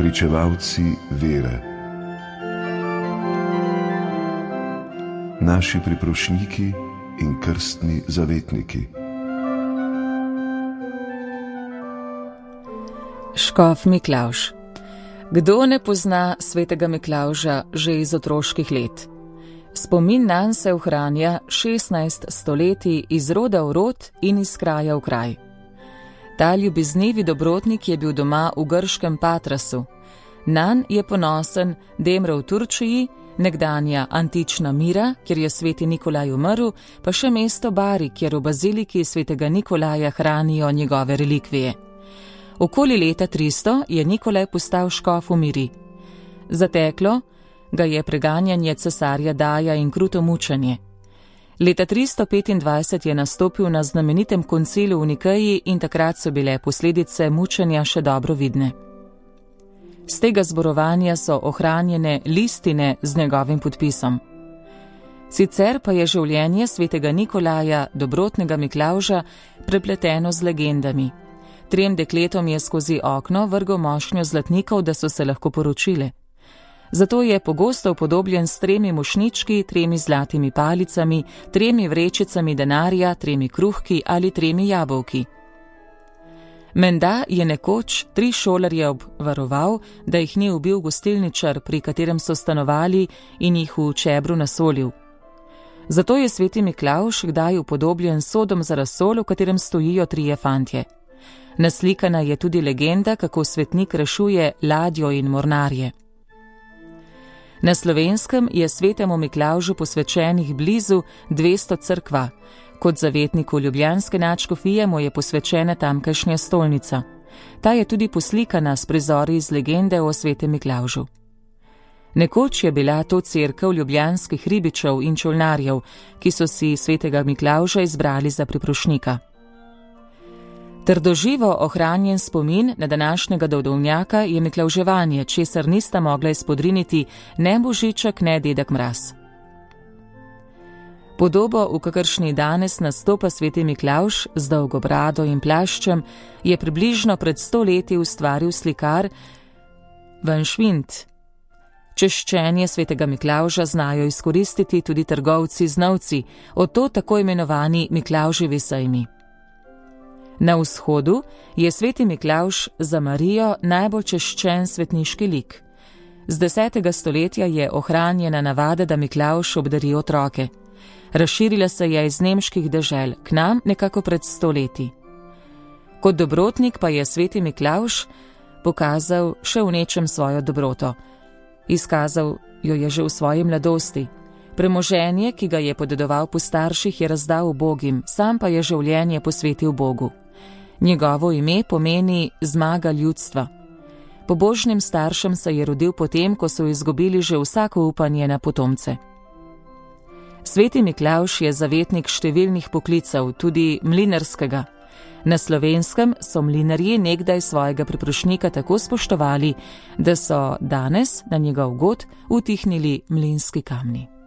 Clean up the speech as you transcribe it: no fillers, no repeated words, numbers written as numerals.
pričevalci vere. Naši priprošniki in krstni zavetniki. Škof Miklavž. Kdo ne pozna svetega Miklavža že iz otroških let? Spomin nanj se ohranja 16 stoletij iz roda v rod in iz kraja v kraj. Ta ljubeznivi dobrotnik je bil doma v grškem Patrasu. Nanj je ponosen Demre v Turčiji, nekdanja antična Mira, kjer je sveti Nikolaj umrl, pa še mesto Bari, kjer v baziliki svetega Nikolaja hranijo njegove relikvije. Okoli leta 300 je Nikolaj postal škof v Miri. Zateklo ga je preganjanje cesarja Daja in kruto mučenje. Leta 325 je nastopil na znamenitem koncilu v Nikeji in takrat so bile posledice mučenja še dobro vidne. Z tega zborovanja so ohranjene listine z njegovim podpisom. Sicer pa je življenje svetega Nikolaja, dobrotnega Miklavža, prepleteno z legendami. 3 dekletom je skozi okno vrgel mošnjo zlatnikov, da so se lahko poročile. Zato je pogosto upodobljen s 3 mošnjički, 3 zlatimi palicami, 3 vrečicami denarja, 3 kruhki ali 3 jabolki. Menda je nekoč 3 šolarje obvaroval, da jih ni ubil gostilničar, pri katerem so stanovali, in jih v čebru nasolil. Zato je sveti Miklavž kdaj upodobljen s sodom za razsol, v katerem stojijo 3 fantje. Naslikana je tudi legenda, kako svetnik rešuje ladjo in mornarje. Na Slovenskem je svetemu Miklavžu posvečenih blizu 200 cerkva. Kot zavetniku ljubljanske nadškofije mu je posvečena tamkajšnja stolnica. Ta je tudi poslikana s prizori iz legende o svetem Miklavžu. Nekoč je bila to cerkev ljubljanskih ribičev in čolnarjev, ki so si svetega Miklavža izbrali za priprošnika. Trdoživo ohranjen spomin na današnjega Dovdovnjaka je miklavževanje, česar nista mogla izpodriniti ne Božiček, ne Dedek Mraz. Podobo, v kakršni danes nastopa sveti Miklavž z dolgo brado in plaščem, je približno pred 100 leti ustvaril slikar Van Schwind. Češčenje svetega Miklavža znajo izkoristiti tudi trgovci z novci, od to tako imenovani Miklavževi sejmi. Na vzhodu je sveti Miklavž za Marijo najbolj češčen svetniški lik. Z 10. stoletja je ohranjena navada, da Miklavž obdari otroke. Razširila se je iz nemških dežel, k nam nekako pred 100 leti. Kot dobrotnik pa je sveti Miklavž pokazal še v nečem svojo dobroto. Izkazal jo je že v svoji mladosti. Premoženje, ki ga je podedoval po starših, je razdal ubogim, sam pa je življenje posvetil Bogu. Njegovo ime pomeni zmaga ljudstva. Pobožnim staršem se je rodil potem, ko so izgubili že vsako upanje na potomce. Sveti Miklavž je zavetnik številnih poklicev, tudi mlinarskega. Na Slovenskem so mlinarji nekdaj svojega priprošnika tako spoštovali, da so danes na njegov god utihnili mlinski kamni.